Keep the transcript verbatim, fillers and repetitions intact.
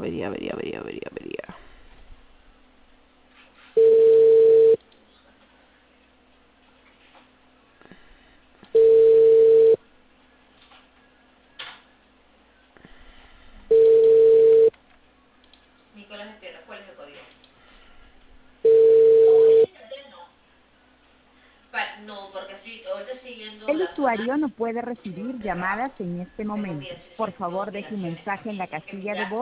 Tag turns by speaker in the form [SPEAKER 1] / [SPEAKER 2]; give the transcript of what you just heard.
[SPEAKER 1] vería, vería, vería, vería, vería.
[SPEAKER 2] Nicolás Espierra, ¿cuál es el código? Pa- no, porque estoy ahorita siguiendo
[SPEAKER 3] El
[SPEAKER 2] la zona.
[SPEAKER 3] usuario no puede recibir
[SPEAKER 2] De verdad.
[SPEAKER 3] llamadas en este
[SPEAKER 2] Tengo, mira,
[SPEAKER 3] momento.
[SPEAKER 2] si, si
[SPEAKER 3] Por
[SPEAKER 2] tengo,
[SPEAKER 3] favor,
[SPEAKER 2] mira,
[SPEAKER 3] deje un
[SPEAKER 2] acciones
[SPEAKER 3] mensaje en la
[SPEAKER 2] aquí,
[SPEAKER 3] casilla de
[SPEAKER 2] enviar.
[SPEAKER 3] voz.